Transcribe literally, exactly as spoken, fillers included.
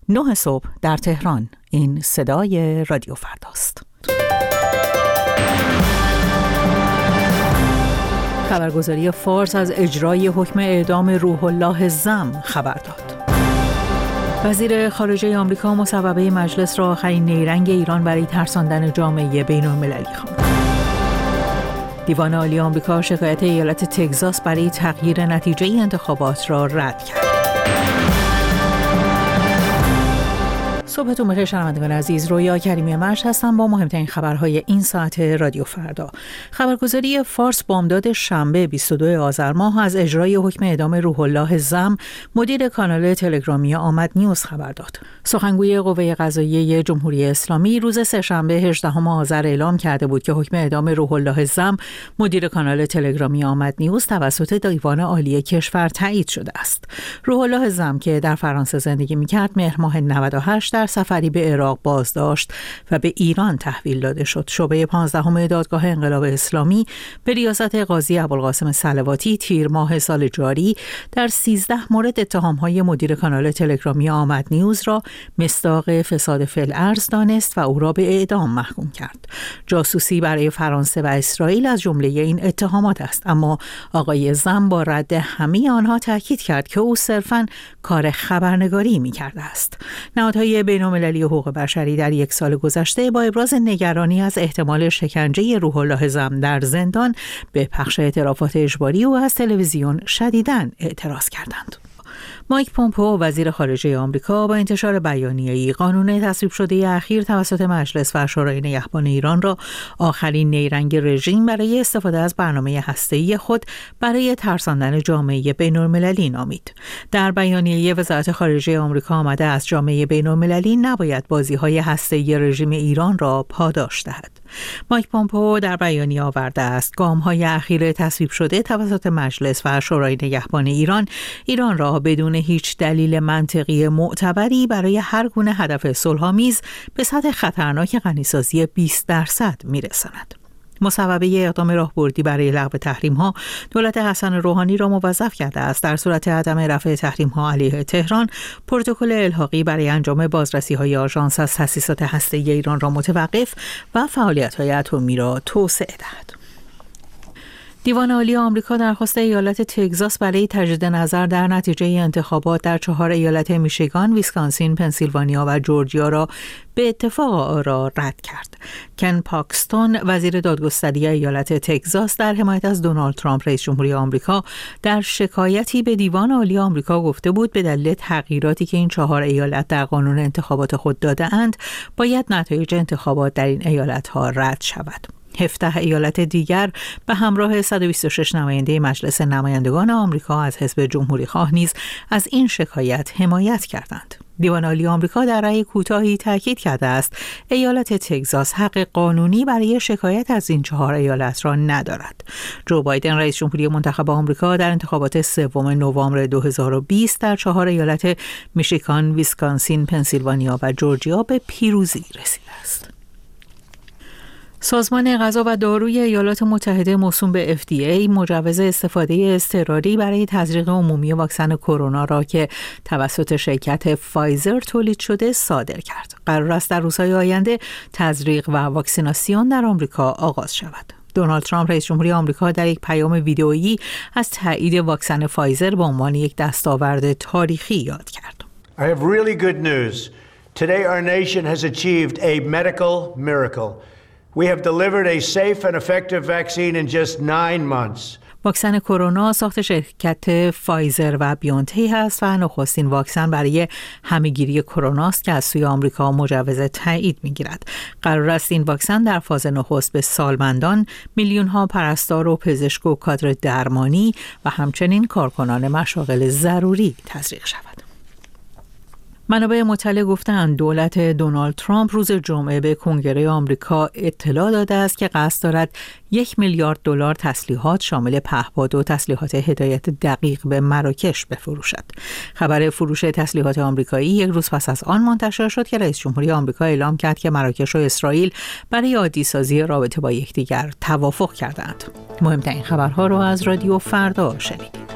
نه صبح در تهران. این صدای رادیو فرداست. خبرگزاری فارس از اجرای حکم اعدام روح الله زم خبر داد. وزیر خارجه آمریکا مصوبه مجلس را آخرین نیرنگ ایران برای ترساندن جامعه بین‌المللی خواند. دیوان عالی آمریکا شکایت ایالت تگزاس برای تغییر نتیجه انتخابات را رد کرد. صبحتون بخیر شنوندگان عزیز، رویا کریمی مرج هستم با مهمترین خبرهای این ساعت رادیو فردا. خبرگزاری فارس بامداد شنبه بیست و دوم آذر ماه از اجرای حکم اعدام روح الله زم مدیر کانال تلگرامی آمد نیوز خبر داد. سخنگوی قوه قضاییه جمهوری اسلامی روز سه‌شنبه هجدهم آذر اعلام کرده بود که حکم اعدام روح الله زم مدیر کانال تلگرامی آمد نیوز توسط دیوان عالی کشور تایید شده است. روح الله زم که در فرانسه زندگی می‌کرد مهر ماه نود و هشت در سفری به عراق بازداشت و به ایران تحویل داده شد. شعبه پانزدهم دادگاه انقلاب اسلامی به ریاست قاضی ابوالقاسم صلواتی تیر ماه سال جاری در سیزده مورد اتهام‌های مدیر کانال تلگرامی آمد نیوز را مصداق فساد فی الارض دانست و او را به اعدام محکوم کرد. جاسوسی برای فرانسه و اسرائیل از جمله این اتهامات است، اما آقای زم با رد همه آنها تاکید کرد که او صرفاً کار خبرنگاری می‌کرده است. نهادهای بین‌المللی حقوق بشری در یک سال گذشته با ابراز نگرانی از احتمال شکنجه روح الله زم در زندان به پخش اعترافات اجباری او از تلویزیون شدیداً اعتراض کردند. مایک پومپئو وزیر خارجه آمریکا با انتشار بیانیه‌ای قانون تصویب شده اخیر توسط مجلس و شورای نگهبان ایران را آخرین نیرنگ رژیم برای استفاده از برنامه هسته‌ای خود برای ترساندن جامعه بین‌المللی نامید. در بیانیه وزارت خارجه آمریکا آمده از جامعه بین‌المللی نباید بازی‌های هسته‌ای رژیم ایران را پاداش دهد. مایک پومپئو در بیانیه آورده است گام‌های اخیر تصویب شده توسط مجلس و شورای نگهبان ایران ایران را بدون هیچ دلیل منطقی معتبری برای هر گونه هدف صلح‌آمیز به سطح خطرناک غنیسازی بیست درصد می‌رساند. مصوبه اقدام راهبردی برای لغو تحریم‌ها دولت حسن روحانی را موظف کرده است در صورت عدم رفع تحریم‌ها علیه تهران پروتکل الحاقی برای انجام بازرسی‌های آژانس از تأسیسات هسته‌ای ایران را متوقف و فعالیت‌های اتمی را توسعه دهد. دیوان عالی آمریکا درخواست ایالت تگزاس برای تجدید نظر در نتیجه انتخابات در چهار ایالت میشیگان، ویسکانسین، پنسیلوانیا و جورجیا را به اتفاق آرا رد کرد. کن پاکستون وزیر دادگستری ایالت تگزاس در حمایت از دونالد ترامپ رئیس جمهوری آمریکا در شکایتی به دیوان عالی آمریکا گفته بود به دلیل تغییراتی که این چهار ایالت در قانون انتخابات خود داده‌اند باید نتایج انتخابات در این ایالت‌ها رد شود. هفده ایالت دیگر به همراه صد و بیست و شش نماینده مجلس نمایندگان آمریکا از حزب جمهوری خواه نیز از این شکایت حمایت کردند. دیوان عالی آمریکا در رأی کوتاهی تاکید کرده است ایالت تگزاس حق قانونی برای شکایت از این چهار ایالت را ندارد. جو بایدن رئیس جمهوری منتخب آمریکا در انتخابات سوم نوامبر دو هزار و بیست در چهار ایالت میشیگان، ویسکانسین، پنسیلوانیا و جورجیا به پیروزی رسیده است. سازمان غذا و داروی ایالات متحده موسوم به اف دی ای مجوز استفاده اضطراری برای تزریق عمومی واکسن کرونا را که توسط شرکت فایزر تولید شده صادر کرد. قرار است در روزهای آینده تزریق و واکسیناسیون در آمریکا آغاز شود. دونالد ترامپ رئیس جمهوری آمریکا در یک پیام ویدئویی از تایید واکسن فایزر به عنوان یک دستاورد تاریخی یاد کرد. I have really good news. Today our nation has achieved a medical miracle. We have delivered a safe and effective vaccine in just nine months. واکسن کرونا ساخت شرکت فایزر و بیونتک است و نخستین واکسن برای همه‌گیری کرونا است که از سوی آمریکا مجوز تایید می‌گیرد. قرار است این واکسن در فاز نخست به سالمندان، میلیون‌ها پرستار و پزشک و کادر درمانی و همچنین کارکنان مشاغل ضروری تزریق شود. منابع مطلع گفتند دولت دونالد ترامپ روز جمعه به کنگره آمریکا اطلاع داده است که قصد دارد یک میلیارد دلار تسلیحات شامل پهپاد و تسلیحات هدایت دقیق به مراکش بفروشد. خبر فروش تسلیحات آمریکایی یک روز پس از آن منتشر شد که رئیس جمهوری آمریکا اعلام کرد که مراکش و اسرائیل برای عادی سازی رابطه با یکدیگر توافق کردند. مهمترین خبرها را از رادیو فردا شنیدید.